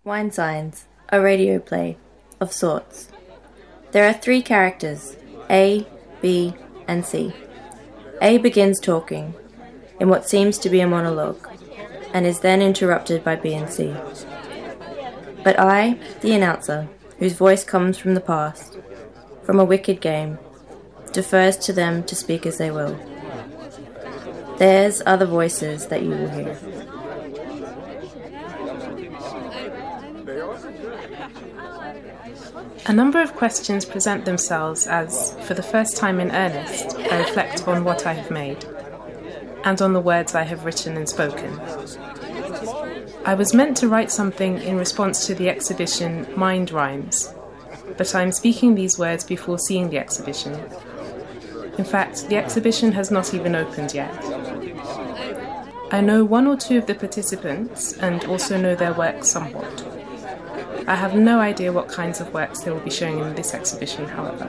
Wine Signs, a radio play, of sorts. There are 3 characters, A, B, and C. A begins talking, in what seems to be a monologue, and is then interrupted by B and C. But I, the announcer, whose voice comes from the past, from a wicked game, defers to them to speak as they will. Theirs are the voices that you will hear. A number of questions present themselves as, for the first time in earnest, I reflect on what I have made, and on the words I have written and spoken. I was meant to write something in response to the exhibition Mind Rhymes, but I am speaking these words before seeing the exhibition. In fact, the exhibition has not even opened yet. I know 1 or 2 of the participants and also know their work somewhat. I have no idea what kinds of works they will be showing in this exhibition, however.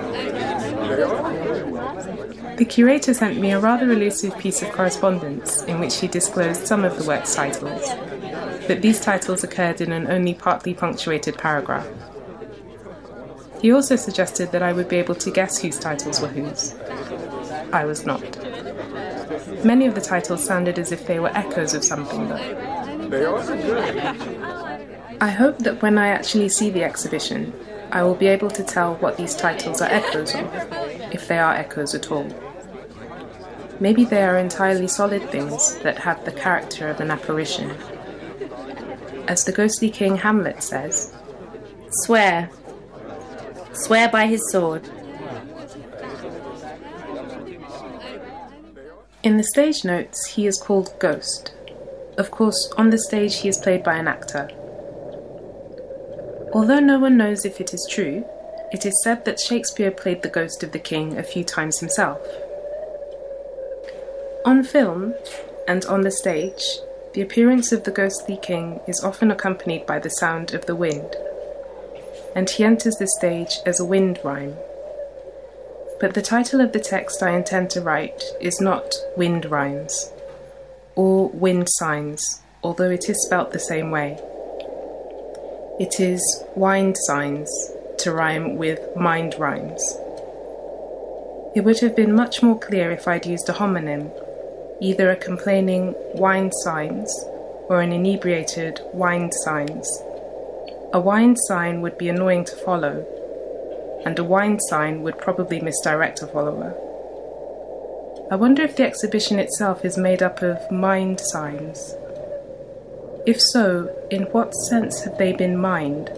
The curator sent me a rather elusive piece of correspondence in which he disclosed some of the work's titles, but these titles occurred in an only partly punctuated paragraph. He also suggested that I would be able to guess whose titles were whose. I was not. Many of the titles sounded as if they were echoes of something, though. I hope that when I actually see the exhibition, I will be able to tell what these titles are echoes of, if they are echoes at all. Maybe they are entirely solid things that have the character of an apparition. As the ghostly king Hamlet says, Swear. Swear by his sword. In the stage notes, he is called Ghost. Of course, on the stage he is played by an actor. Although no one knows if it is true, it is said that Shakespeare played the ghost of the king a few times himself. On film, and on the stage, the appearance of the ghostly king is often accompanied by the sound of the wind, and he enters the stage as a wind rhyme. But the title of the text I intend to write is not Wind Rhymes, or Wind Signs, although it is spelt the same way. It is Wind Signs, to rhyme with Mind Rhymes. It would have been much more clear if I'd used a homonym, either a complaining Wind Signs or an inebriated Wind Signs. A wind sign would be annoying to follow, and a wind sign would probably misdirect a follower. I wonder if the exhibition itself is made up of mind signs. If so, in what sense have they been mined?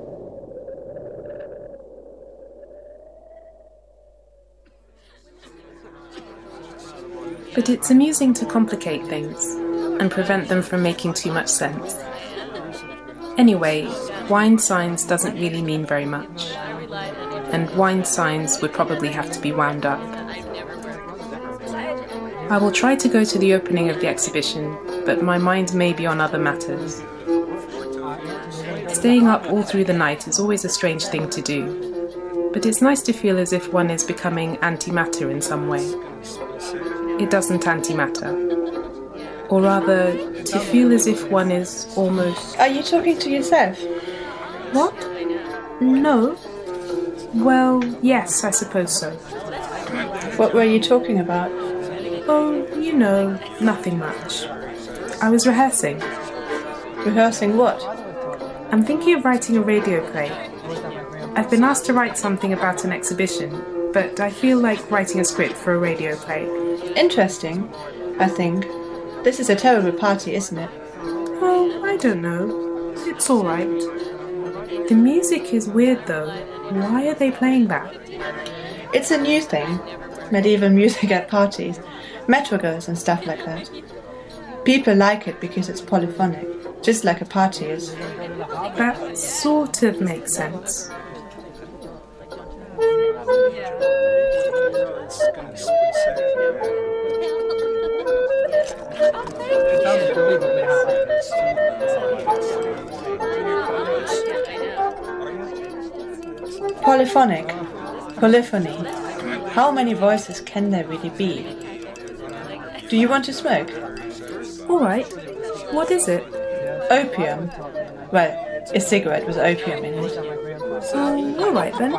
But it's amusing to complicate things and prevent them from making too much sense. Anyway, wind signs doesn't really mean very much, and wind signs would probably have to be wound up. I will try to go to the opening of the exhibition, but my mind may be on other matters. Staying up all through the night is always a strange thing to do, but it's nice to feel as if one is becoming antimatter in some way. It doesn't antimatter. Or rather, to feel as if one is almost... Are you talking to yourself? What? No. Well, yes, I suppose so. What were you talking about? Oh, you know, nothing much. I was rehearsing. Rehearsing what? I'm thinking of writing a radio play. I've been asked to write something about an exhibition, but I feel like writing a script for a radio play. Interesting, I think. This is a terrible party, isn't it? Oh, I don't know. It's all right. The music is weird, though. Why are they playing that? It's a new thing. Medieval music at parties. Madrigals and stuff like that. People like it because it's polyphonic, just like a party is. That sort of makes sense. Polyphonic. Polyphony. How many voices can there really be? Do you want to smoke? All right. What is it? Opium. Well, a cigarette with opium in it. All right then.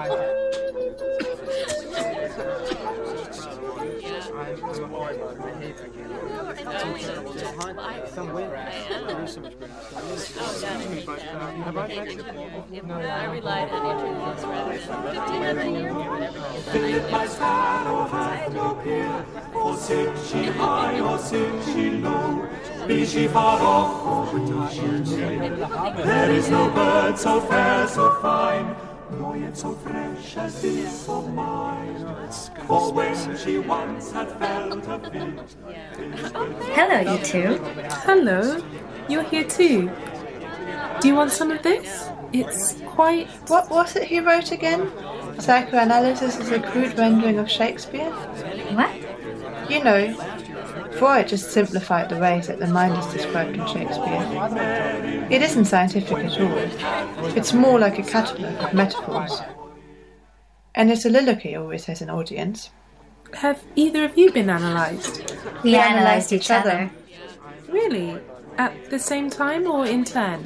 Philip, my sparrow, have no fear, for sing she high or sing she low, be she far off or be she near. There is no bird so fair, so fine, nor yet so fresh as this of mine. For when she once had felt her feet. Hello, you two. Hello. You're here too. Do you want some of this? It's quite... What was it he wrote again? Psychoanalysis is a crude rendering of Shakespeare? What? You know, Freud just simplified the ways that the mind is described in Shakespeare. It isn't scientific at all. It's more like a catalogue of metaphors. And a soliloquy always has an audience. Have either of you been analysed? We analysed each other. Really? At the same time or in turn?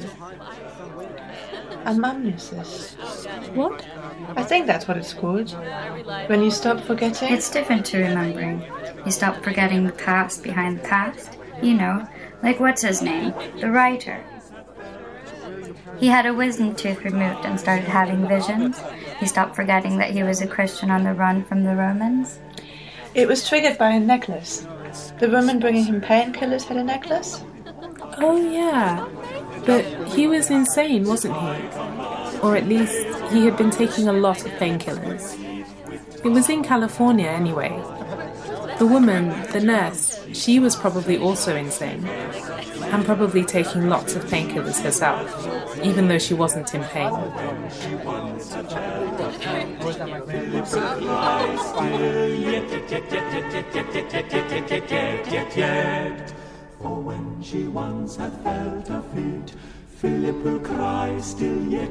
Amnesis. What? I think that's what it's called. When you stop forgetting. It's different to remembering. You stop forgetting the past behind the past. You know, like what's his name? The writer. He had a wisdom tooth removed and started having visions. He stopped forgetting that he was a Christian on the run from the Romans. It was triggered by a necklace. The woman bringing him painkillers had a necklace. Oh yeah. But he was insane, wasn't he? Or at least he had been taking a lot of painkillers. It was in California anyway. The woman, the nurse, she was probably also insane. And probably taking lots of painkillers herself, even though she wasn't in pain. For when she once had felt her feet, Philip will cry still yet,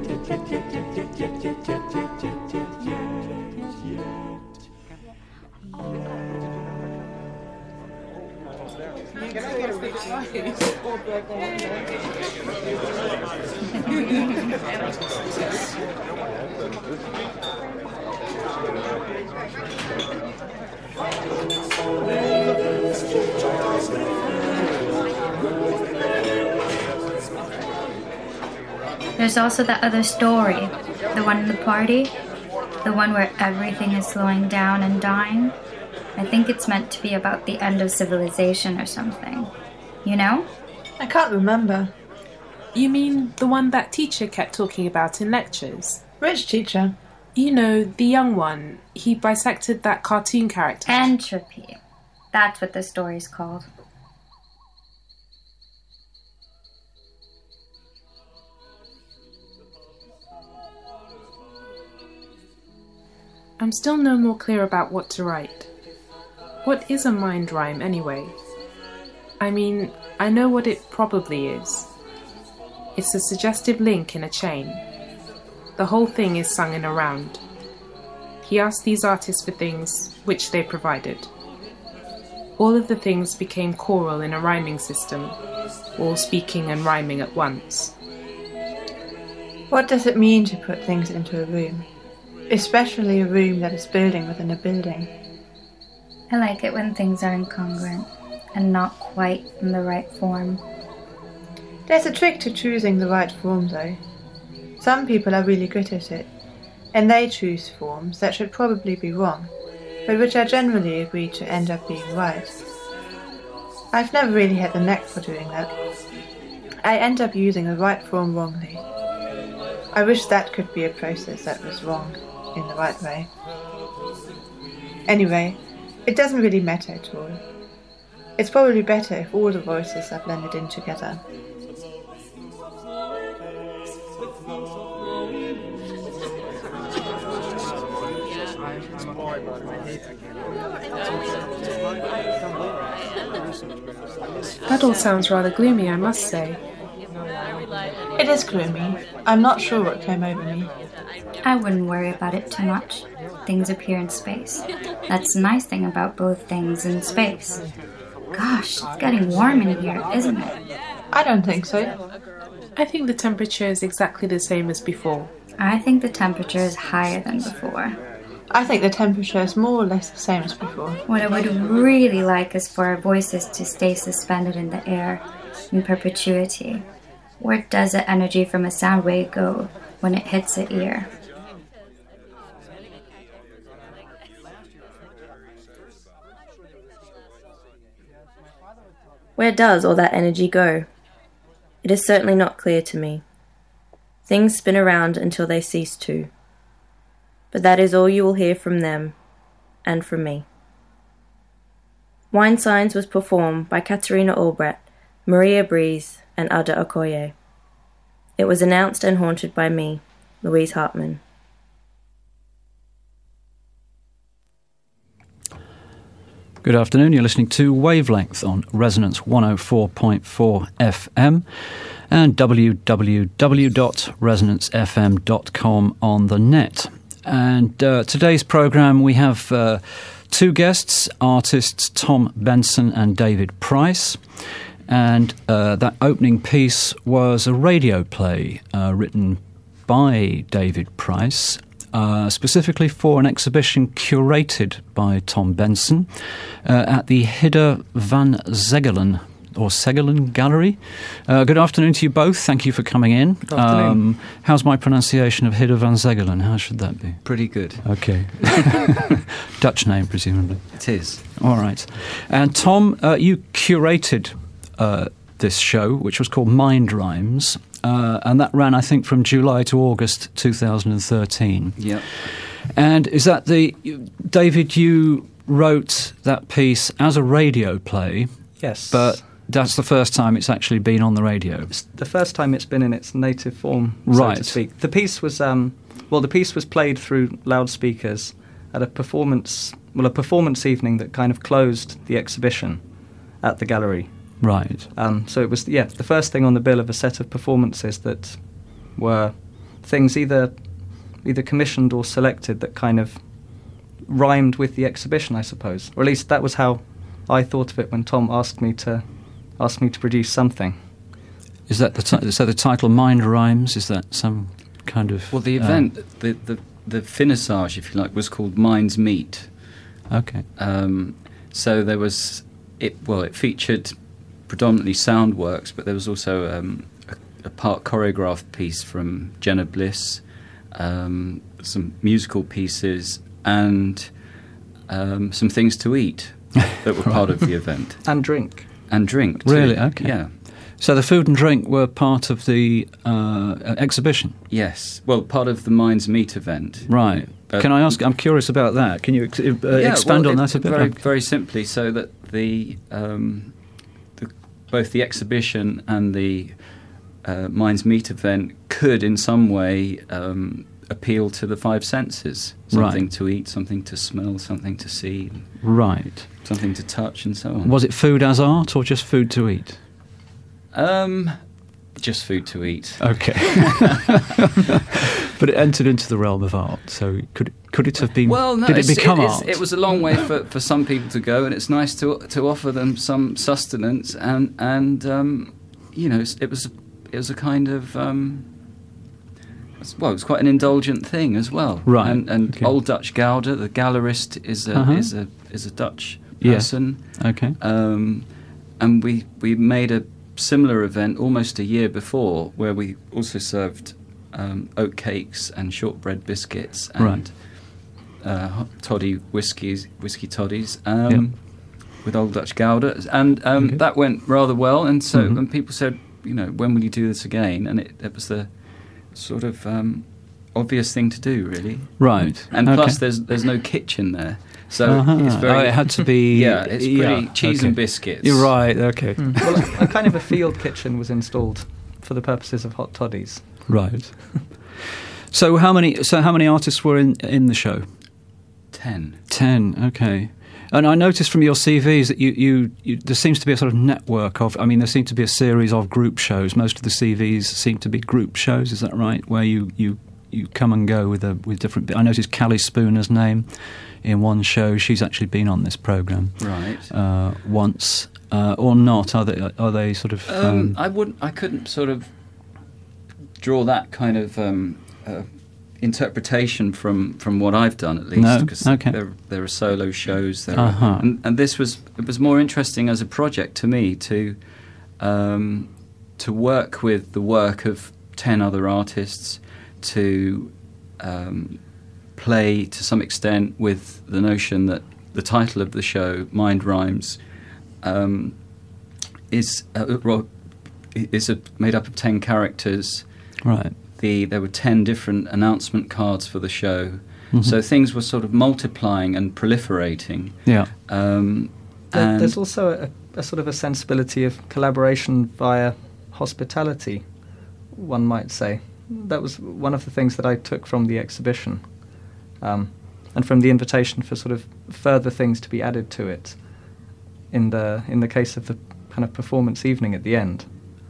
There's also that other story, the one in the party, the one where everything is slowing down and dying. I think it's meant to be about the end of civilization or something. You know? I can't remember. You mean the one that teacher kept talking about in lectures? Which teacher? You know, the young one. He bisected that cartoon character. Entropy. That's what the story's called. I'm still no more clear about what to write. What is a mind rhyme, anyway? I mean, I know what it probably is. It's a suggestive link in a chain. The whole thing is sung in a round. He asked these artists for things, which they provided. All of the things became choral in a rhyming system, all speaking and rhyming at once. What does it mean to put things into a room? Especially a room that is building within a building. I like it when things are incongruent and not quite in the right form. There's a trick to choosing the right form, though. Some people are really good at it, and they choose forms that should probably be wrong, but which are generally agreed to end up being right. I've never really had the knack for doing that. I end up using the right form wrongly. I wish that could be a process that was wrong in the right way. Anyway, it doesn't really matter at all. It's probably better if all the voices are blended in together. That all sounds rather gloomy, I must say. It is gloomy. I'm not sure what came over me. I wouldn't worry about it too much. Things appear in space. That's the nice thing about both things in space. Gosh, it's getting warm in here, isn't it? I don't think so. I think the temperature is exactly the same as before. I think the temperature is higher than before. I think the temperature is more or less the same as before. What I would really like is for our voices to stay suspended in the air in perpetuity. Where does the energy from a sound wave go when it hits the ear? Where does all that energy go? It is certainly not clear to me. Things spin around until they cease to. But that is all you will hear from them, and from me. Wine Signs was performed by Katarina Albrecht, Maria Breeze, and Ada Okoye. It was announced and haunted by me, Louise Hartman. Good afternoon, you're listening to Wavelength on Resonance 104.4 FM and www.resonancefm.com on the net. And today's programme we have two guests, artists Tom Benson and David Price. And that opening piece was a radio play written by David Price, specifically for an exhibition curated by Tom Benson at the Hidde van Zegelen or Segelen Gallery. Good afternoon to you both. Thank you for coming in. Good afternoon. How's my pronunciation of Hidde van Zegelen? How should that be? Pretty good. Okay. Dutch name, presumably. It is. All right. And Tom, you curated this show, which was called Mind Rhymes, and that ran, I think, from July to August 2013. Yep. And is that David, you wrote that piece as a radio play? Yes. But that's the first time it's actually been on the radio. It's the first time it's been in its native form, right, so to speak. The piece was played through loudspeakers at a performance evening that kind of closed the exhibition at the gallery. Right. So it was the first thing on the bill of a set of performances that were things either commissioned or selected that kind of rhymed with the exhibition, I suppose. Or at least that was how I thought of it when Tom asked me to produce something. Is that so the title Mind Rhymes, is that some kind of... Well, the event, the finissage, if you like, was called Minds Meet. Okay. So there was... It featured predominantly sound works, but there was also a part choreographed piece from Jenna Bliss, some musical pieces, and some things to eat that were part of the event. And drink. And drink, too. Really? Okay. Yeah. So the food and drink were part of the exhibition? Yes. Well, part of the Minds Meet event. Right. Can I ask, I'm curious about that. Can you expand on that a bit? Very, very simply, so that both the exhibition and the Minds Meet event could in some way appeal to the five senses. Something to eat, something to smell, something to see. Right. Something to touch and so on. Was it food as art or just food to eat? Just food to eat. Okay. But it entered into the realm of art, so could it have been... Well, no, did it become art? It was a long way for some people to go, and it's nice to offer them some sustenance, and it was a kind of... it was quite an indulgent thing as well. Right. And okay. Old Dutch Gouda, the gallerist, is a Dutch person. Yeah. Okay. And we made a similar event almost a year before, where we also served oat cakes and shortbread biscuits and toddy whiskey toddies with Old Dutch Gouda, and that went rather well. And so and people said, when will you do this again? And it was the sort of obvious thing to do, really. Right. And plus, there's no kitchen there. So it's very... it had to be... it's pretty cheese and biscuits. You're right, okay. Well, a kind of a field kitchen was installed for the purposes of hot toddies. Right. So how many artists were in the show? 10. 10, okay. And I noticed from your CVs that you there seems to be a sort of network of... there seem to be a series of group shows. Most of the CVs seem to be group shows, is that right? Where you come and go with different... I noticed Callie Spooner's name in one show. She's actually been on this programme, right? Once or not? Are they sort of? I couldn't sort of draw that kind of interpretation from what I've done, at least, because there are solo shows there, and it was more interesting as a project to me to work with the work of 10 other artists, to play to some extent with the notion that the title of the show, Mind Rhymes, is made up of 10 characters. Right. There were 10 different announcement cards for the show, so things were sort of multiplying and proliferating. Yeah. There's also a sort of a sensibility of collaboration via hospitality, one might say. That was one of the things that I took from the exhibition, and from the invitation for sort of further things to be added to it in the case of the kind of performance evening at the end.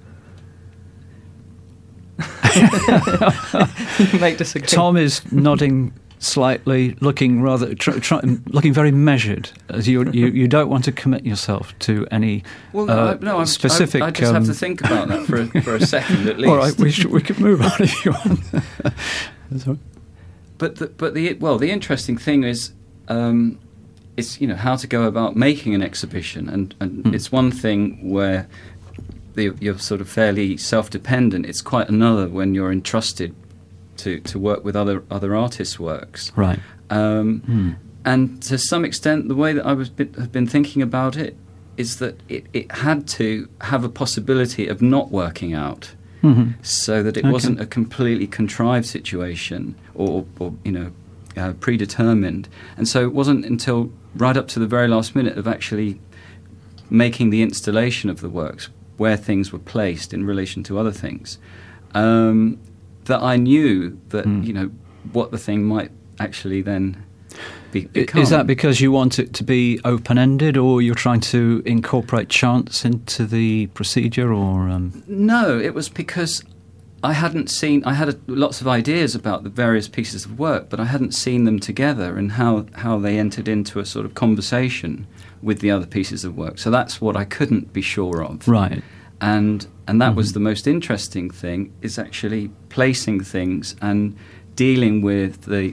You may disagree. Tom is nodding slightly, looking rather looking very measured, as you don't want to commit yourself to any specific. I just have to think about that for a second at least. All right, we could move on if you want. Sorry. But the interesting thing is, it's how to go about making an exhibition, and it's one thing where you're sort of fairly self-dependent. It's quite another when you're entrusted to work with other artists' works. Right. And to some extent, the way that have been thinking about it is that it had to have a possibility of not working out, so that it wasn't a completely contrived situation or predetermined. And so it wasn't until right up to the very last minute of actually making the installation of the works, where things were placed in relation to other things, that I knew that what the thing might actually then become. Is that because you want it to be open-ended, or you're trying to incorporate chance into the procedure, or? No, it was because I hadn't seen. I had lots of ideas about the various pieces of work, but I hadn't seen them together and how they entered into a sort of conversation with the other pieces of work. So that's what I couldn't be sure of. Right. And that was the most interesting thing, is actually placing things and dealing with the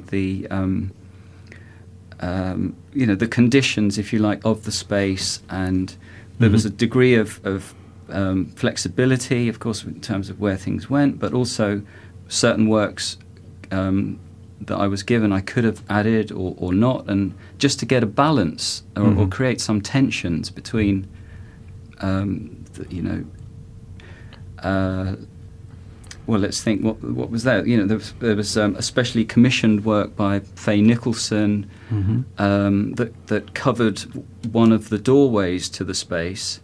conditions, if you like, of the space. And there was a degree of flexibility, of course, in terms of where things went, but also certain works that I was given I could have added or not, and just to get a balance or create some tensions between well, let's think. What was there? There was a specially commissioned work by Faye Nicholson that covered one of the doorways to the space.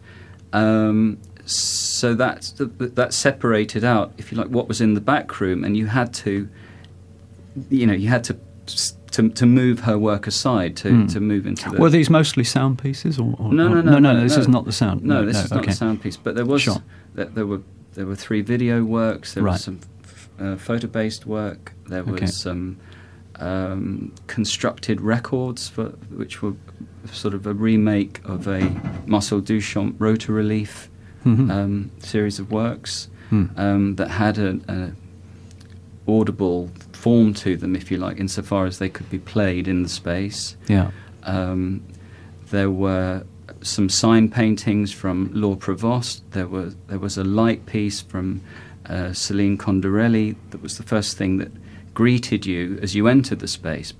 So that separated out, if you like, what was in the back room, and you had to move her work aside to move into the... Were these mostly sound pieces? Or No, this is not the sound. No, this is not the sound piece. But there was... Sure. There were 3 video works, there was some photo-based work, there was some constructed records, which were sort of a remake of a Marcel Duchamp rotor-relief series of works that had an audible form to them, if you like, insofar as they could be played in the space. Yeah. There were some sign paintings from Laure Provost. There was a light piece from Celine Condorelli that was the first thing that greeted you as you entered the space,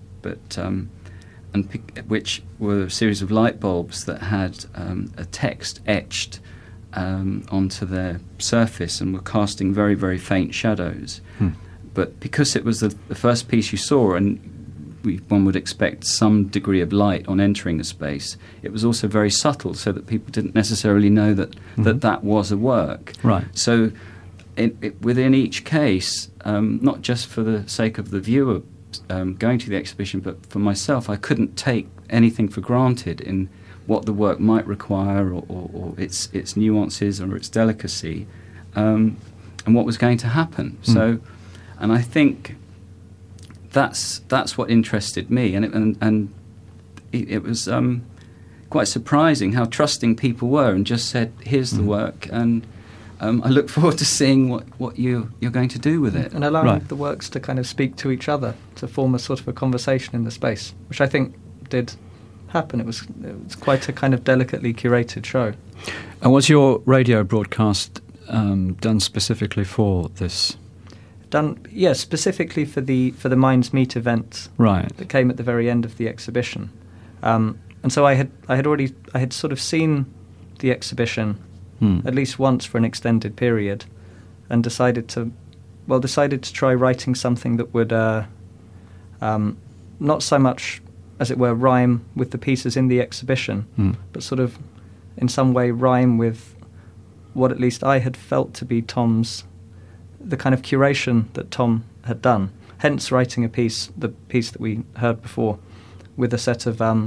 which were a series of light bulbs that had a text etched onto their surface and were casting very, very faint shadows. But because it was the first piece you saw, and one would expect some degree of light on entering a space, it was also very subtle, so that people didn't necessarily know that was a work. Right. So within each case, not just for the sake of the viewer going to the exhibition, but for myself, I couldn't take anything for granted in what the work might require, or its nuances or its delicacy, and what was going to happen. So, and I think that's what interested me, and it was quite surprising how trusting people were, and just said, "Here's the work," and I look forward to seeing what you're going to do with it. And allowing the works to kind of speak to each other, to form a sort of a conversation in the space, which I think did happen. It was quite a kind of delicately curated show. And was your radio broadcast done specifically for this? Specifically for the Minds Meet event that came at the very end of the exhibition. And so I had sort of seen the exhibition at least once for an extended period, and decided to try writing something that would not so much, as it were, rhyme with the pieces in the exhibition, but sort of in some way rhyme with what at least I had felt to be the kind of curation that Tom had done. Hence writing the piece that we heard before, with a set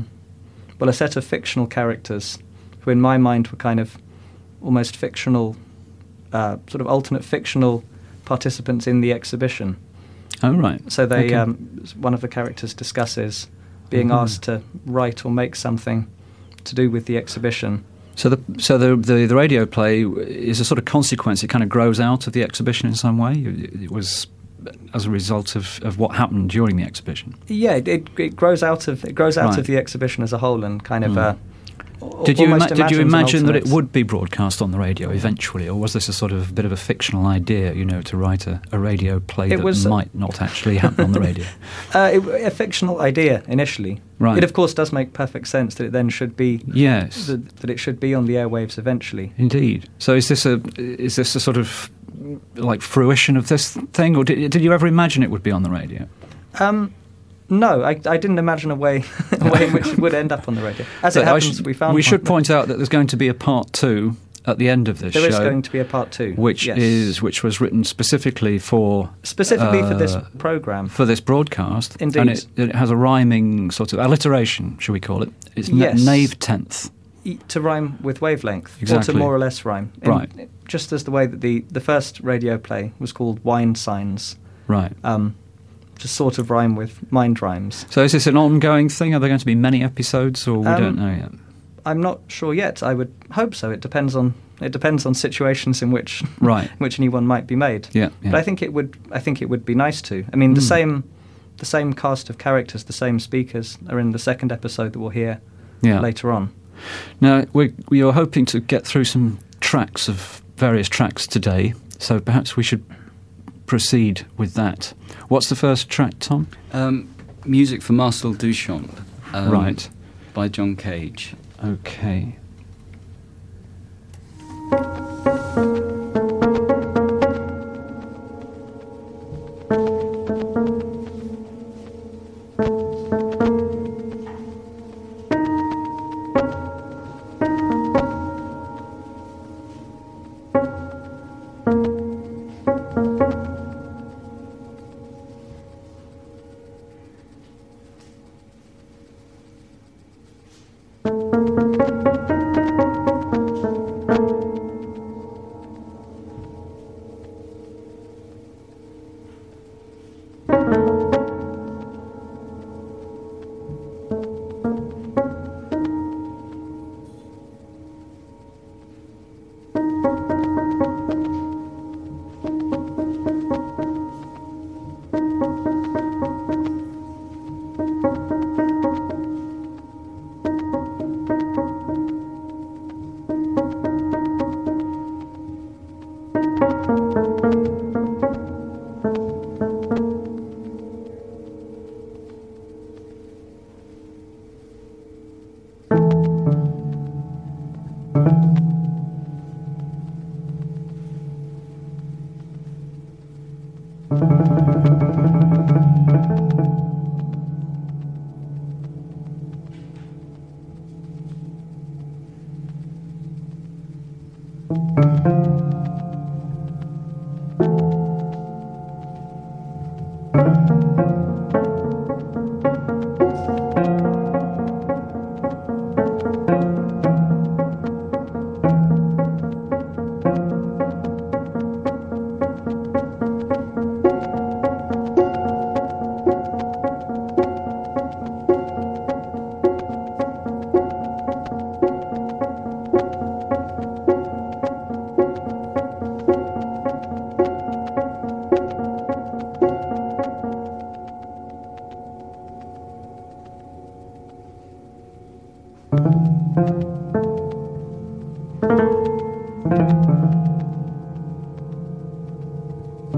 of fictional characters who in my mind were kind of almost fictional, sort of alternate fictional participants in the exhibition. Oh, right. So one of the characters discusses being asked to write or make something to do with the exhibition. So the radio play is a sort of consequence. It kind of grows out of the exhibition in some way. It was as a result of what happened during the exhibition. Yeah, it grows out of the exhibition as a whole, and kind of. Did you imagine that it would be broadcast on the radio eventually, or was this a sort of bit of a fictional idea, to write a radio play that might not actually happen on the radio? A fictional idea initially. Right. It of course does make perfect sense that it then should be. Yes. That it should be on the airwaves eventually. Indeed. So is this a sort of like fruition of this thing, or did you ever imagine it would be on the radio? No, I didn't imagine a way in which it would end up on the radio. As it happens, we found. We should point out that there's going to be a part 2 at the end of this show. There is going to be a part 2, which was written specifically for this program, for this broadcast. Indeed, and it has a rhyming sort of alliteration, shall we call it? It's Nave 10th. To rhyme with wavelength, exactly. Or to more or less rhyme. Right. Just as the way that the first radio play was called Wine Signs. Right. Just sort of rhyme with mind rhymes. So is this an ongoing thing? Are there going to be many episodes, or we don't know yet? I'm not sure yet. I would hope so. It depends on situations in which right. in which anyone might be made. Yeah. But I think it would be nice to. I mean, the same cast of characters, the same speakers are in the second episode that we'll hear later on. Now we are hoping to get through some various tracks today, so perhaps we should proceed with that. What's the first track, Tom? Music for Marcel Duchamp. Right. By John Cage. Okay.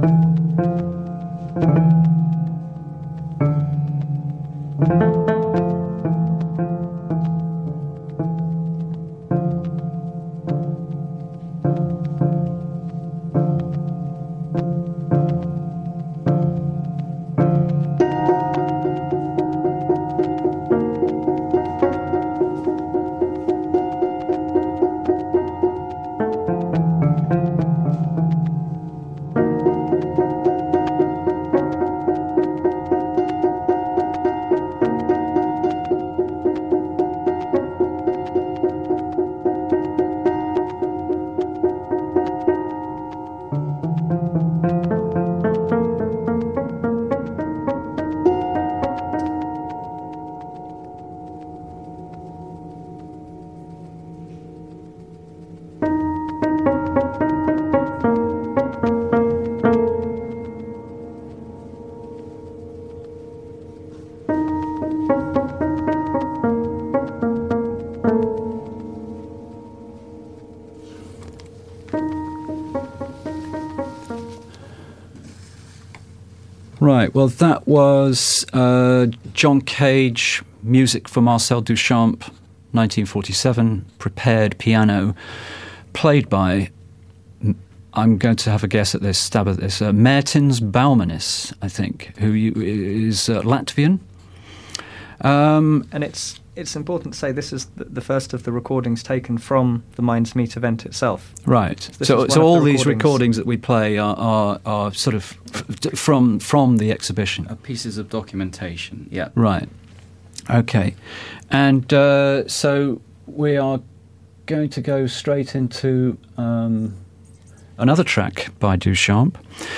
Right, well, that was John Cage, music for Marcel Duchamp, 1947, prepared piano, played by, I'm going to have a guess at this, stab at this, Mērtiņš Baumanis, I think, who is Latvian. And it's important to say this is the first of the recordings taken from the Minds Meet event itself. Right. So all these recordings that we play are sort of from the exhibition. Pieces of documentation, yeah. Right. Okay. And so we are going to go straight into another track by Duchamp.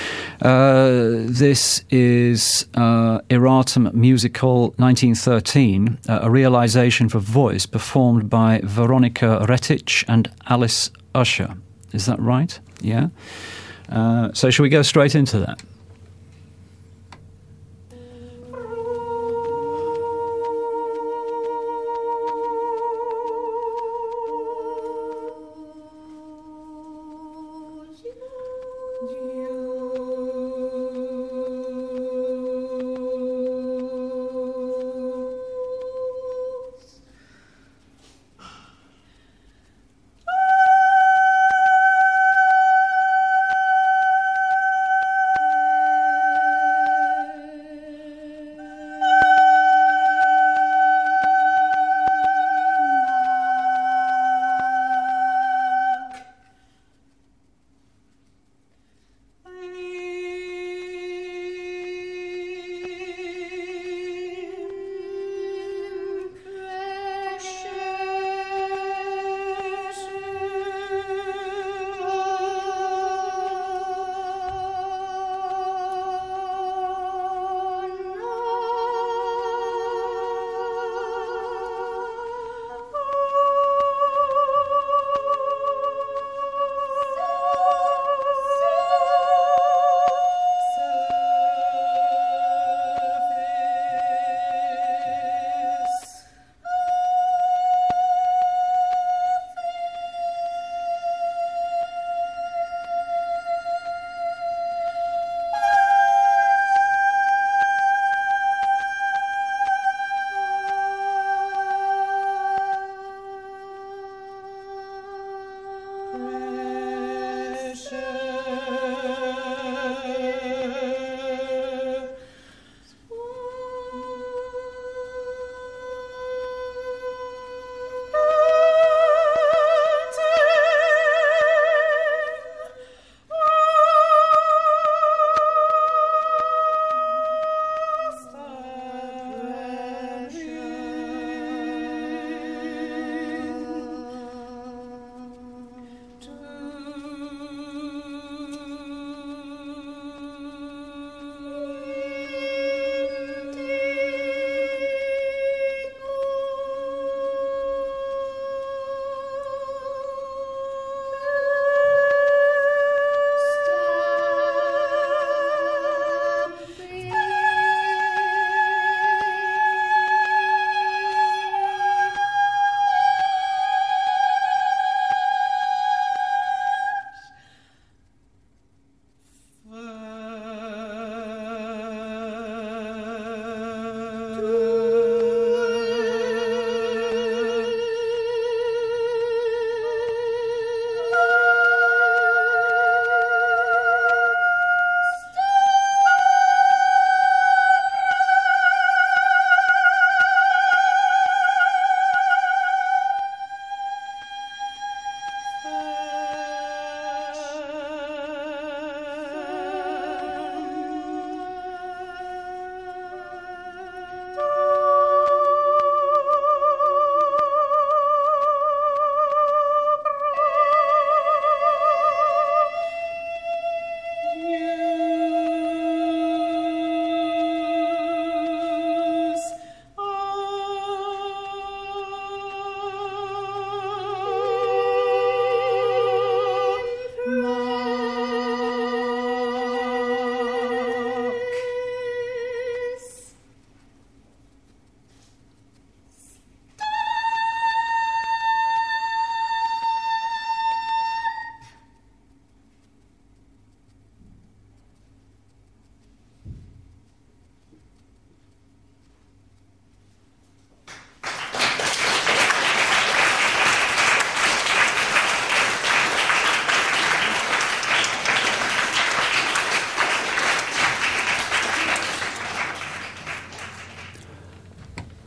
This is Erratum Musical 1913, a realization for voice performed by Veronica Retic and Alice Usher. Is that right? Yeah. So shall we go straight into that?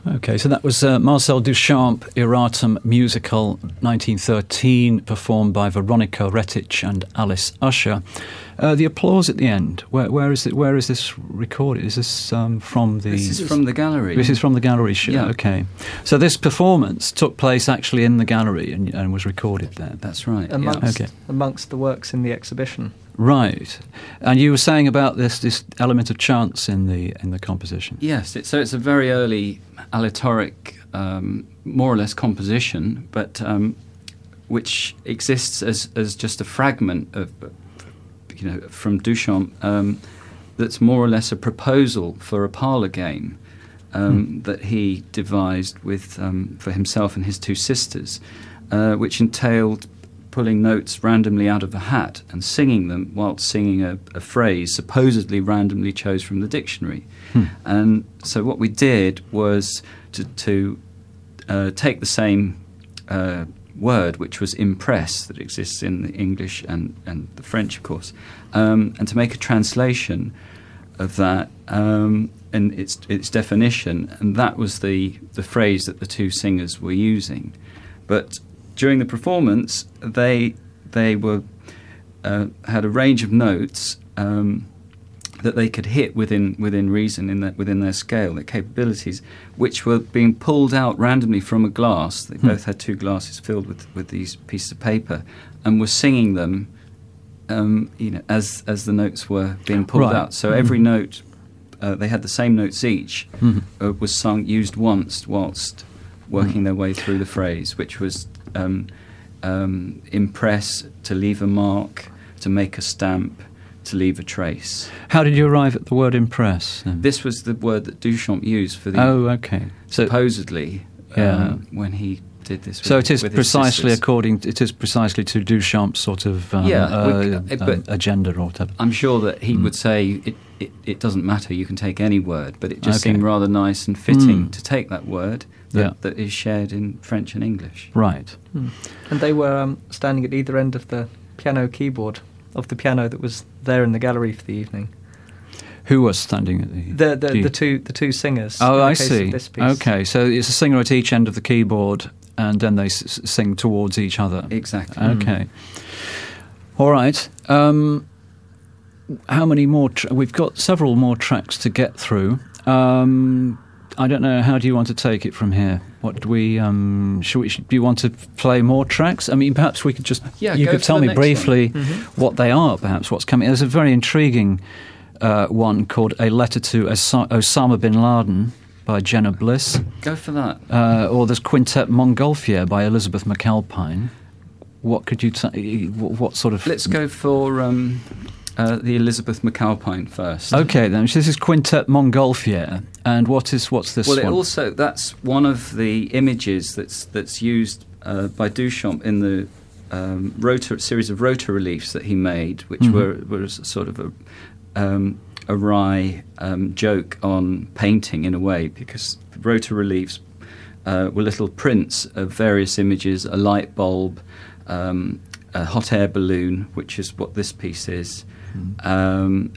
Okay, so that was Marcel Duchamp, Iratum Musical, 1913, performed by Veronica Retic and Alice Usher. The applause at the end, where is it? Where is this recorded? Is this from the... This is from the gallery. This is from the gallery show, yeah. Okay. So this performance took place actually in the gallery and was recorded there. That's right, amongst the works in the exhibition. Right, and you were saying about this element of chance in the composition. Yes, so it's a very early aleatoric, more or less composition, but which exists as just a fragment of, from Duchamp, that's more or less a proposal for a parlour game that he devised with for himself and his two sisters, which entailed pulling notes randomly out of a hat and singing them whilst singing a phrase supposedly randomly chose from the dictionary. And so what we did was to take the same word, which was impress, that exists in the English and the French, of course, and to make a translation of that and its definition, and that was the phrase that the two singers were using. But during the performance, they were had a range of notes that they could hit within reason within their scale, their capabilities, which were being pulled out randomly from a glass. They both had two glasses filled with these pieces of paper, and were singing them, as the notes were being pulled out. So every note, they had the same notes each, was used once whilst working their way through the phrase, which was impress, to leave a mark, to make a stamp, to leave a trace. How did you arrive at the word impress? This was the word that Duchamp used for the... Oh, okay. Supposedly, when he did this with, so it is with precisely it is precisely to Duchamp's sort of agenda or whatever. I'm sure that he would say it doesn't matter, you can take any word, but it just seemed rather nice and fitting to take that word that is shared in French and English. Right. And they were standing at either end of the piano keyboard of the piano that was there in the gallery for the evening. Who was standing at the two singers? Oh, I in the case see. Of this piece. Okay, so it's a singer at each end of the keyboard, and then they sing towards each other. Exactly. Okay. All right. How many more? We've got several more tracks to get through. I don't know. How do you want to take it from here? What do we? Do you want to play more tracks? I mean, perhaps we could just. You could tell me briefly what they are. Perhaps what's coming. There's a very intriguing one called "A Letter to Osama bin Laden" by Jenna Bliss. Go for that. Or there's Quintet Montgolfier by Elizabeth McAlpine. What could you? What sort of? Let's go for the Elizabeth McAlpine first. Okay, then. So this is Quintet Montgolfier, and what's this one? Well, that's one of the images that's used by Duchamp in the series of rotor reliefs that he made, which were sort of a wry joke on painting in a way, because the rotor reliefs were little prints of various images: a light bulb, a hot air balloon, which is what this piece is. And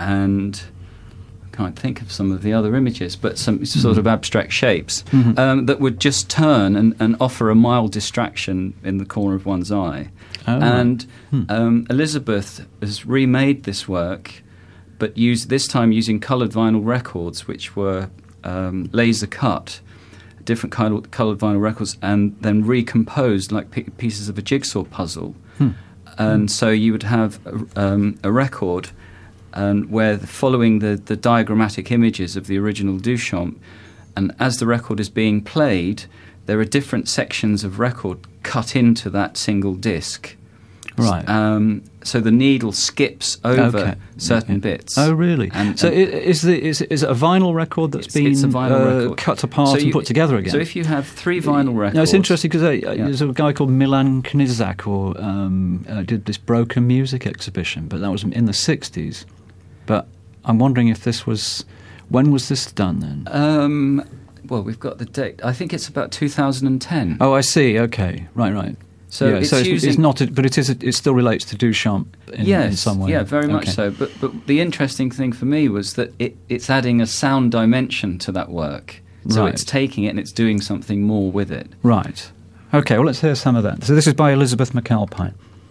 I can't think of some of the other images, but some sort of abstract shapes that would just turn and offer a mild distraction in the corner of one's eye. And Elizabeth has remade this work, but this time using coloured vinyl records, which were laser cut, different coloured vinyl records, and then recomposed like pieces of a jigsaw puzzle. And so you would have a record where following the diagrammatic images of the original Duchamp, and as the record is being played, there are different sections of record cut into that single disc. Right. So the needle skips over certain bits. Oh, really? So is it a vinyl record that's been it's a vinyl record. Cut apart and put together again? So if you have 3 vinyl records... No, it's interesting because there's a guy called Milan Knizak who did this Broken Music exhibition, but that was in the 60s. But I'm wondering if this was... When was this done then? Well, we've got the date. I think it's about 2010. Oh, I see. Okay. Right. So, it's not, but it still relates to Duchamp in some way. Yeah, very much so. But the interesting thing for me was that it's adding a sound dimension to that work. So Right. it's taking it and it's doing something more with it. Right. Okay, well, let's hear some of that. So this is by Elizabeth McAlpine.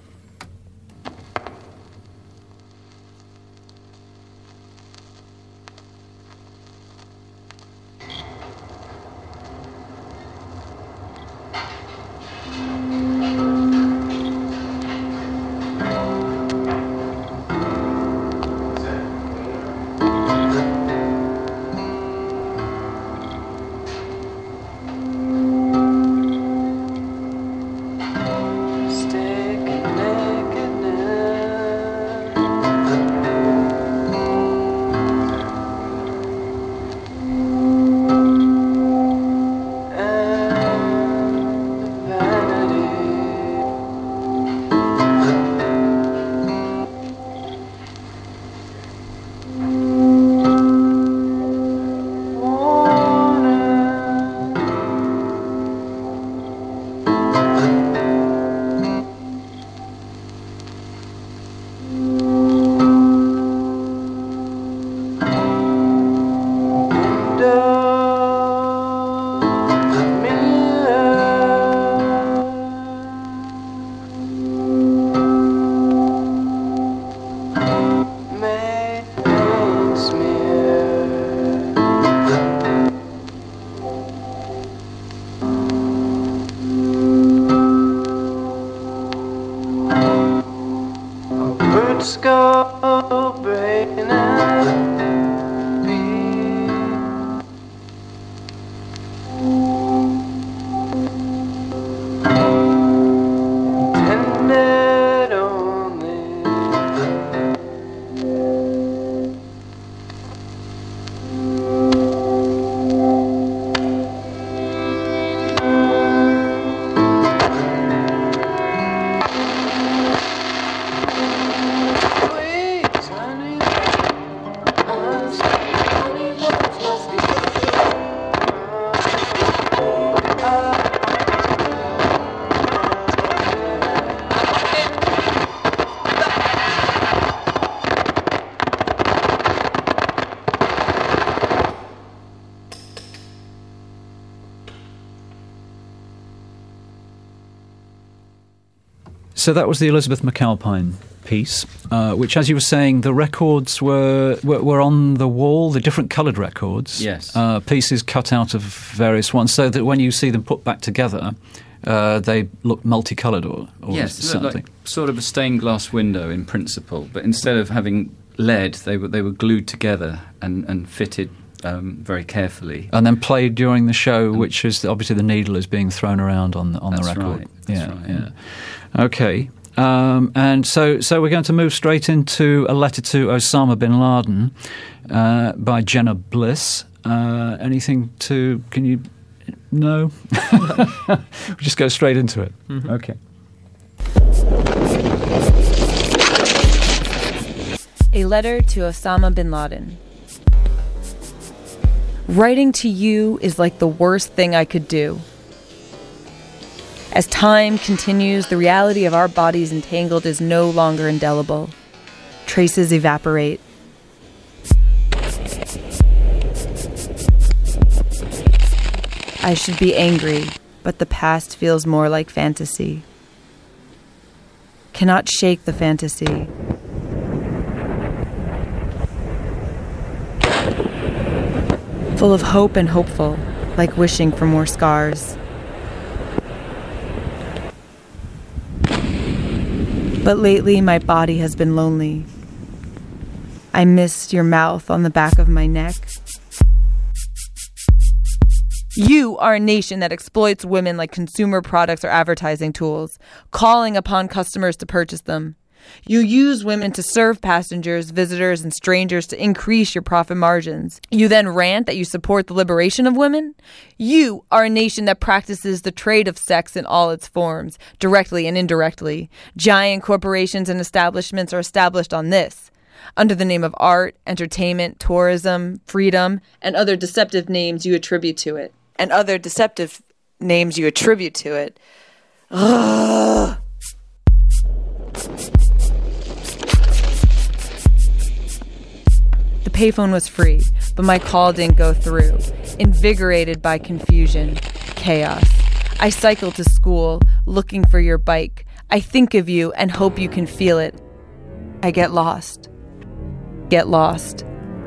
So that was the Elizabeth McAlpine piece, which, as you were saying, the records were on the wall, the different coloured records. Yes. Pieces cut out of various ones, so that when you see them put back together, they look multicoloured or yes, something. Like sort of a stained glass window in principle, but instead of having lead, they were glued together and fitted very carefully. And then played during the show, which is obviously the needle is being thrown around on the record. Right. That's right. Yeah. Okay. And so we're going to move straight into A Letter to Osama bin Laden by Jenna Bliss. Anything to... Can you... No? We'll just go straight into it. Mm-hmm. Okay. A Letter to Osama bin Laden. Writing to you is like the worst thing I could do. As time continues, the reality of our bodies entangled is no longer indelible. Traces evaporate. I should be angry, but the past feels more like fantasy. Cannot shake the fantasy. Full of hope and hopeful, like wishing for more scars. But lately, my body has been lonely. I missed your mouth on the back of my neck. You are a nation that exploits women like consumer products or advertising tools, calling upon customers to purchase them. You use women to serve passengers, visitors, and strangers to increase your profit margins. You then rant that you support the liberation of women? You are a nation that practices the trade of sex in all its forms, directly and indirectly. Giant corporations and establishments are established on this, under the name of art, entertainment, tourism, freedom, and other deceptive names you attribute to it. Ugh. The payphone was free, but my call didn't go through. Invigorated by confusion, chaos. I cycle to school, looking for your bike. I think of you and hope you can feel it. I get lost. Get lost.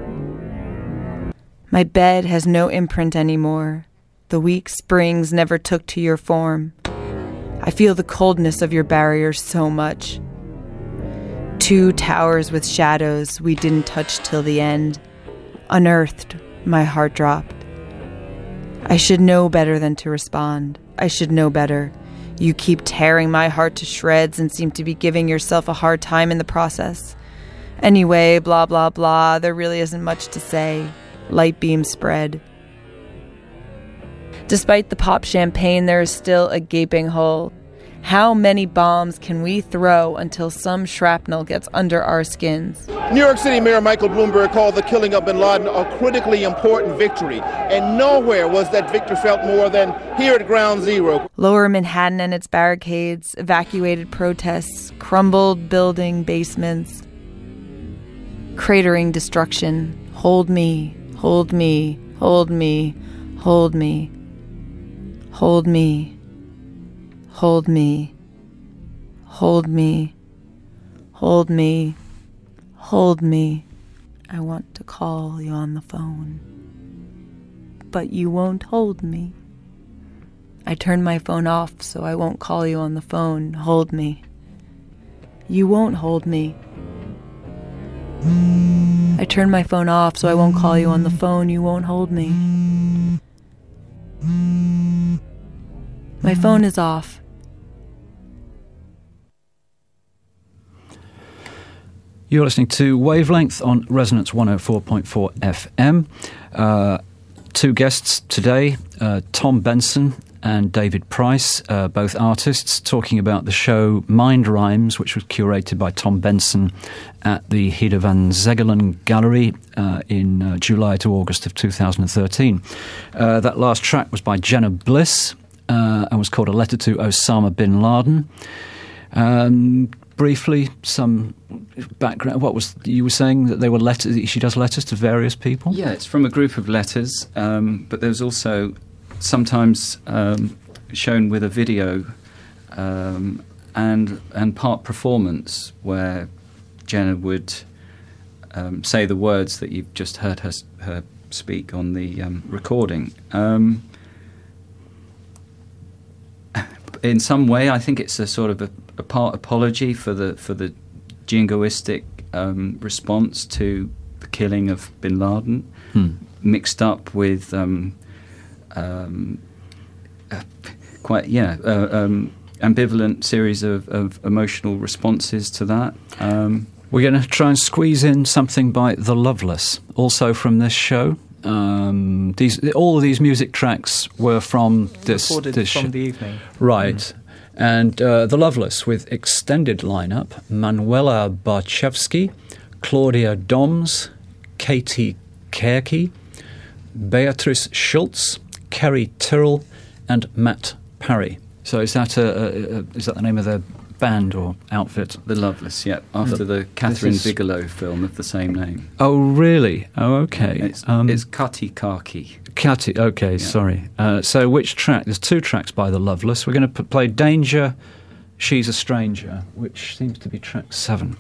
My bed has no imprint anymore. The weak springs never took to your form. I feel the coldness of your barriers so much. 2 towers with shadows we didn't touch till the end. Unearthed, my heart dropped. I should know better than to respond. I should know better. You keep tearing my heart to shreds and seem to be giving yourself a hard time in the process. Anyway, blah, blah, blah, there really isn't much to say. Light beams spread. Despite the pop champagne, there is still a gaping hole. How many bombs can we throw until some shrapnel gets under our skins? New York City Mayor Michael Bloomberg called the killing of bin Laden a critically important victory, and nowhere was that victory felt more than here at Ground Zero. Lower Manhattan and its barricades, evacuated protests, crumbled building basements, cratering destruction. Hold me, hold me, hold me, hold me, hold me. Hold me, hold me, hold me, hold me. I want to call you on the phone, but you won't hold me. I turned my phone off so I won't call you on the phone. Hold me. You won't hold me. I turned my phone off so I won't call you on the phone. You won't hold me. My phone is off. You're listening to Wavelength on Resonance 104.4 FM. 2 guests today, Tom Benson and David Price, both artists, talking about the show Mind Rhymes, which was curated by Tom Benson at the Hede van Zegelen Gallery in July to August of 2013. That last track was by Jenna Bliss and was called A Letter to Osama bin Laden. Briefly, some background. What was you were saying that they were letters? She does letters to various people. Yeah, it's from a group of letters, but there's also sometimes shown with a video and part performance where Jenna would say the words that you've just heard her speak on the recording. In some way, I think it's a sort of a part apology for the jingoistic response to the killing of bin Laden, mixed up with ambivalent series of emotional responses to that. We're going to try and squeeze in something by The Loveless, also from this show. All of these music tracks were from this from the evening, right? And The Loveless with extended lineup: Manuela Barchevsky, Claudia Doms, Katie Kerke, Beatrice Schultz, Kerry Tyrrell, and Matt Parry. So is that the name of their band or outfit? The Loveless, yeah, after the Catherine Bigelow film of the same name. Oh, really? Oh, okay. It's Kati Kaki. Kati, okay, yeah. Sorry. So which track? There's 2 tracks by The Loveless. We're going to play Danger, She's a Stranger, which seems to be track 7.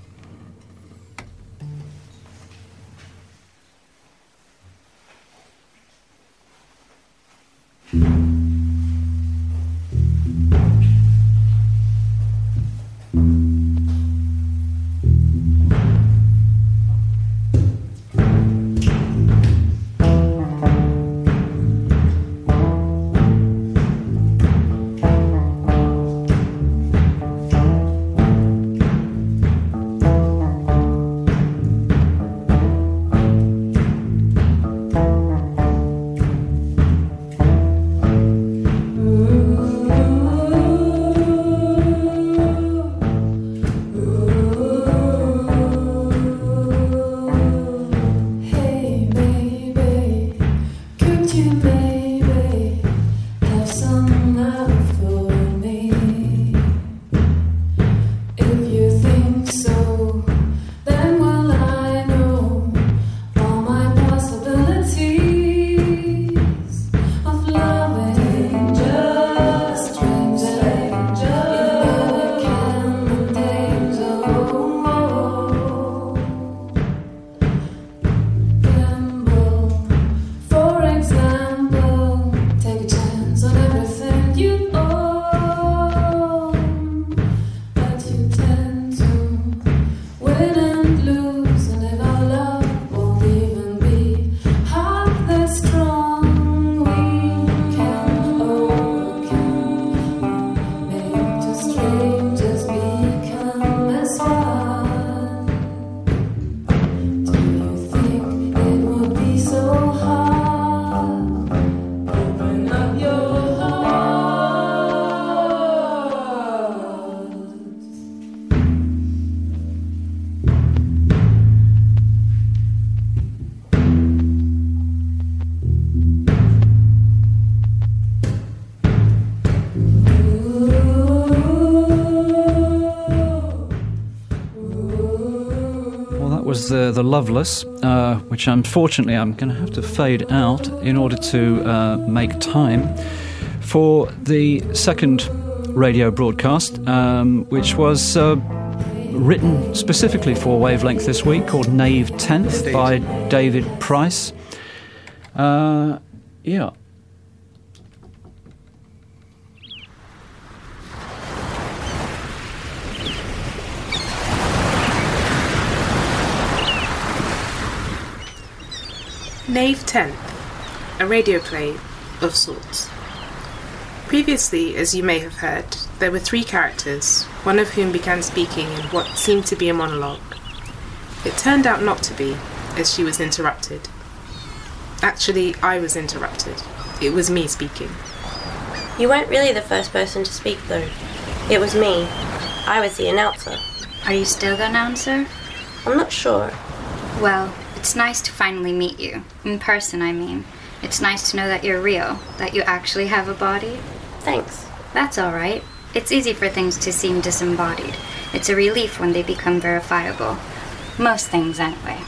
was The Loveless, which unfortunately I'm going to have to fade out in order to make time for the second radio broadcast, which was written specifically for Wavelength this week, called Nave 10th by David Price. Yeah. Nave 10th, a radio play of sorts. Previously, as you may have heard, there were three characters, one of whom began speaking in what seemed to be a monologue. It turned out not to be, as she was interrupted. Actually, I was interrupted. It was me speaking. You weren't really the first person to speak, though. It was me. I was the announcer. Are you still the announcer? I'm not sure. Well, it's nice to finally meet you. In person, I mean. It's nice to know that you're real, that you actually have a body. Thanks. That's all right. It's easy for things to seem disembodied. It's a relief when they become verifiable. Most things, anyway.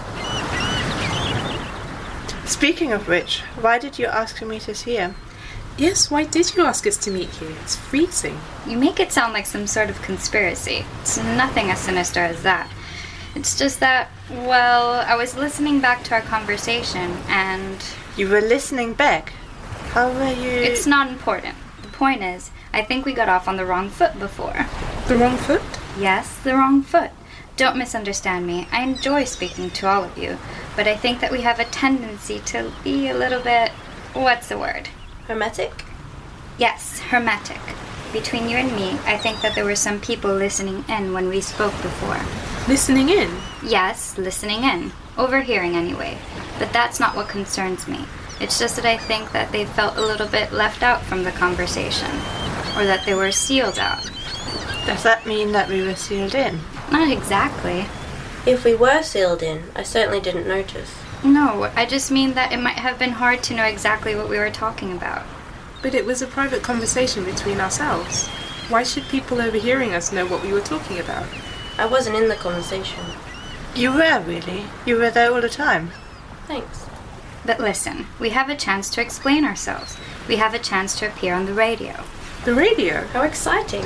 Speaking of which, why did you ask to meet us here? Yes, why did you ask us to meet here? It's freezing. You make it sound like some sort of conspiracy. It's nothing as sinister as that. It's just that, well, I was listening back to our conversation and... You were listening back? How were you... It's not important. The point is, I think we got off on the wrong foot before. The wrong foot? Yes, the wrong foot. Don't misunderstand me. I enjoy speaking to all of you, but I think that we have a tendency to be a little bit... What's the word? Hermetic? Yes, hermetic. Between you and me, I think that there were some people listening in when we spoke before. Listening in? Yes, listening in. Overhearing, anyway. But that's not what concerns me. It's just that I think that they felt a little bit left out from the conversation. Or that they were sealed out. Does that mean that we were sealed in? Not exactly. If we were sealed in, I certainly didn't notice. No, I just mean that it might have been hard to know exactly what we were talking about. But it was a private conversation between ourselves. Why should people overhearing us know what we were talking about? I wasn't in the conversation. You were, really? You were there all the time? Thanks. But listen, we have a chance to explain ourselves. We have a chance to appear on the radio. The radio? How exciting.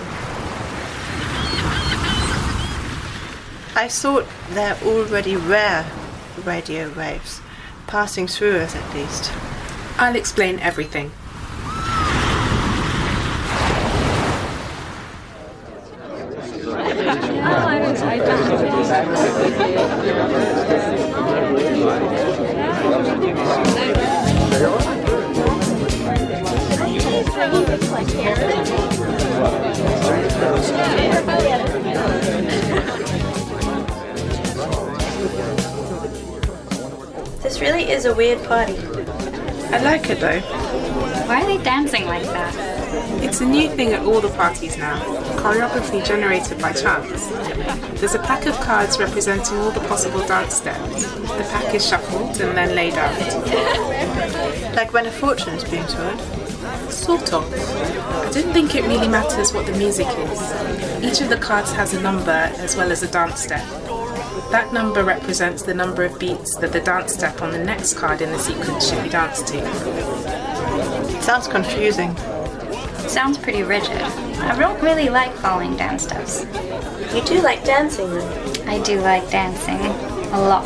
I thought there already were radio waves, passing through us at least. I'll explain everything. This really is a weird party. I like it though. Why are they dancing like that? It's a new thing at all the parties now. Choreography generated by chance. There's a pack of cards representing all the possible dance steps. The pack is shuffled and then laid out. Like when a fortune is being told? Sort of. I don't think it really matters what the music is. Each of the cards has a number as well as a dance step. That number represents the number of beats that the dance step on the next card in the sequence should be danced to. Sounds confusing. Sounds pretty rigid. I don't really like following dance steps. You do like dancing, though. I do like dancing. A lot.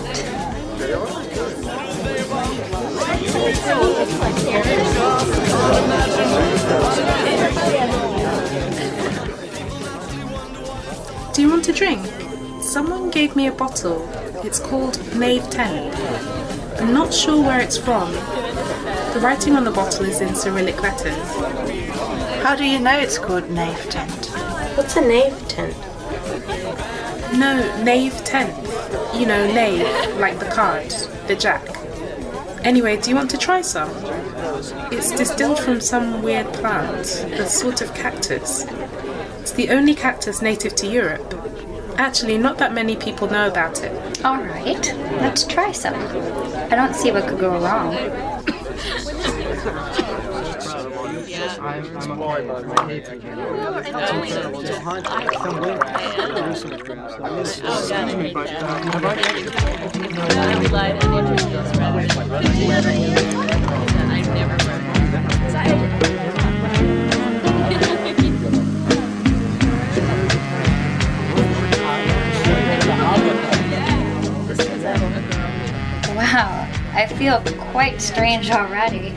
Do you want a drink? Someone gave me a bottle. It's called Nave 10. I'm not sure where it's from. The writing on the bottle is in Cyrillic letters. How do you know it's called Nave Tent? What's a nave tent? No, Nave 10th. You know, knave, like the card, the jack. Anyway, do you want to try some? It's distilled from some weird plant, a sort of cactus. It's the only cactus native to Europe. Actually, not that many people know about it. All right, let's try some. I don't see what could go wrong. Wow, I feel quite strange already.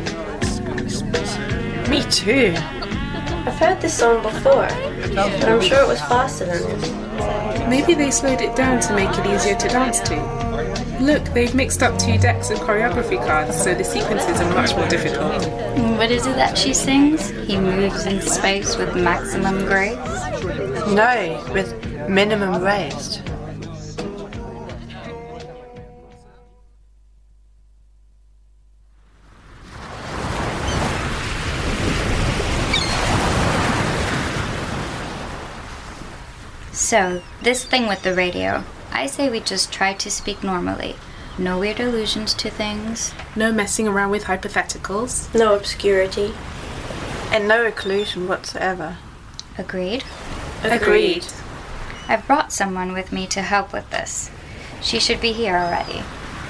Me too. I've heard this song before, but I'm sure it was faster than this. Maybe they slowed it down to make it easier to dance to. Look, they've mixed up 2 decks of choreography cards, so the sequences are much more difficult. What is it that she sings? He moves in space with maximum grace? No, with minimum raised. So, this thing with the radio. I say we just try to speak normally. No weird allusions to things. No messing around with hypotheticals. No obscurity. And no occlusion whatsoever. Agreed? Agreed. I've brought someone with me to help with this. She should be here already.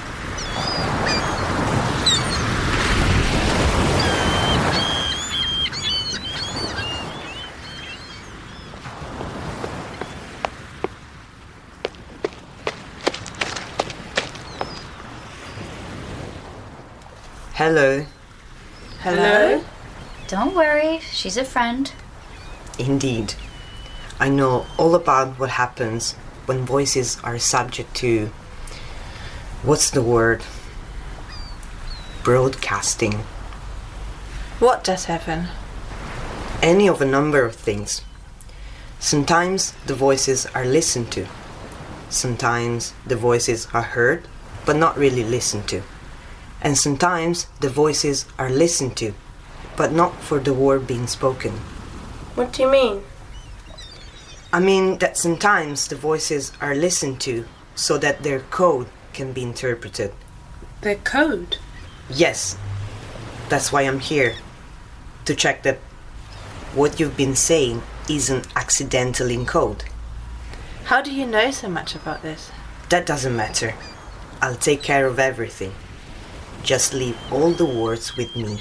Hello. Hello? Don't worry, she's a friend. Indeed. I know all about what happens when voices are subject to... what's the word? Broadcasting. What does happen? Any of a number of things. Sometimes the voices are listened to. Sometimes the voices are heard, but not really listened to. And sometimes the voices are listened to, but not for the word being spoken. What do you mean? I mean that sometimes the voices are listened to so that their code can be interpreted. Their code? Yes. That's why I'm here. To check that what you've been saying isn't accidental in code. How do you know so much about this? That doesn't matter. I'll take care of everything. Just leave all the words with me.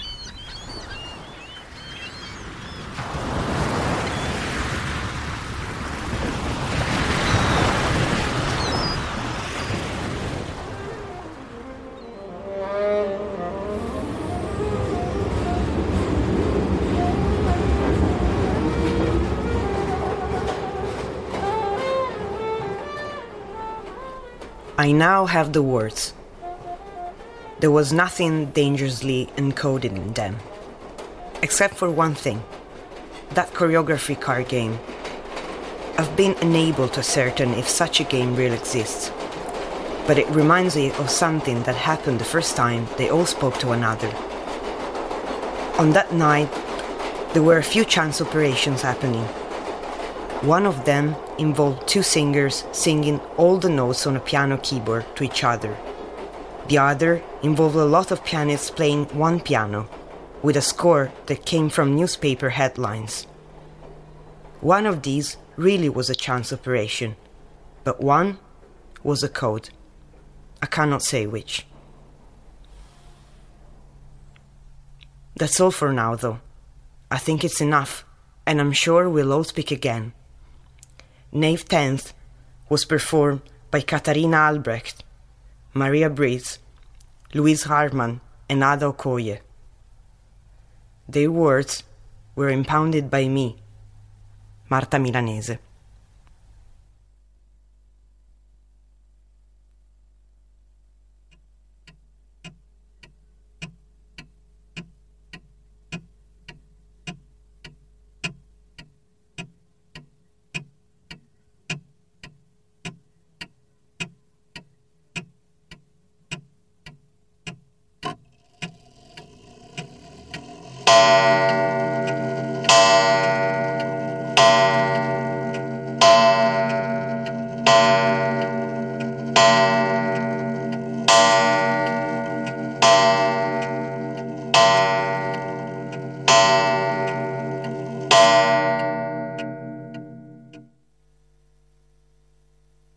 I now have the words. There was nothing dangerously encoded in them. Except for one thing. That choreography card game. I've been unable to ascertain if such a game really exists. But it reminds me of something that happened the first time they all spoke to another. On that night, there were a few chance operations happening. One of them involved 2 singers singing all the notes on a piano keyboard to each other. The other involved a lot of pianists playing one piano, with a score that came from newspaper headlines. One of these really was a chance operation, but one was a code. I cannot say which. That's all for now, though. I think it's enough, and I'm sure we'll all speak again. Nave 10th was performed by Katharina Albrecht, Maria Breeze, Louise Hartmann, and Ada Okoye. Their words were impounded by me, Marta Milanese.